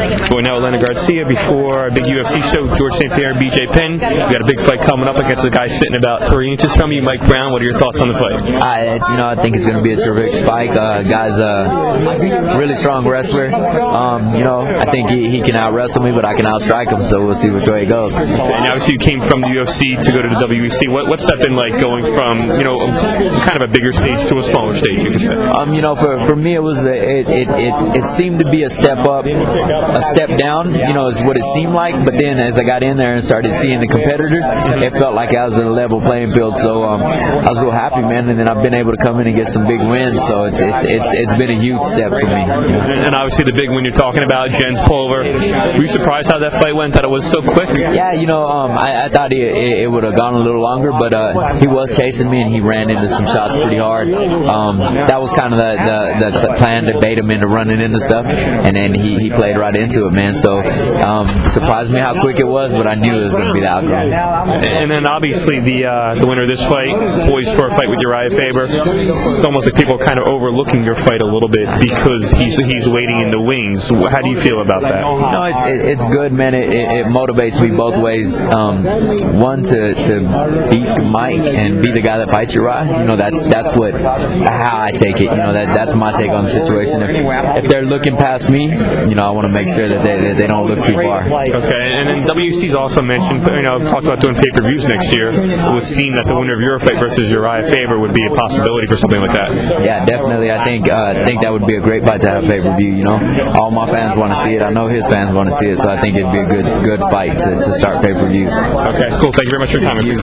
Going now with Leonard Garcia before a big UFC show, George St. Pierre, BJ Penn. We got a big fight coming up against a guy sitting about 3 inches from you, Mike Brown. What are your thoughts on the fight? I think it's going to be a terrific fight. Guy's a really strong wrestler. I think he can out-wrestle me, but I can out-strike him, so we'll see which way it goes. And obviously you came from the UFC to go to the WEC. What's that been like going from, kind of a bigger stage to a smaller stage, you could say? For me, it was it seemed to be a step up, a step down, is what it seemed like. But then as I got in there and started seeing the competitors, it felt like I was in a level playing field. So I was real happy, man. And then I've been able to come in and get some big wins. So it's been a huge step for me. And obviously the big win you're talking about, Jens Pulver. Were you surprised how that fight went? That it was so quick? Yeah, I thought it would have gone a little longer, but he was chasing me and he ran into some shots pretty hard. That was kind of the plan to bait him into running into stuff, and then he played right into it, man. So surprised me how quick it was, but I knew it was going to be the outcome. And then obviously the winner of this fight, poised for a fight with Uriah Faber. It's almost like people are kind of overlooking your fight a little bit because he's waiting in the wings. How do you feel about that? No, it's good, man. It motivates me both ways. One, to beat Mike and be the guy that fights Uriah. That's how I take it. That's my take on the situation. If they're looking past me, I want to make sure that they don't look too far. Okay, and then WC's also mentioned, talked about doing pay-per-views next year. It was seen that the winner of your fight versus Uriah Faber would be a possibility for something like that. Yeah, definitely. I think that would be a great fight to have pay-per-view. All my fans want to see it. I know his fans want to see it, so I think it'd be a good fight to start pay-per-views. Okay, cool. Thank you very much for your time.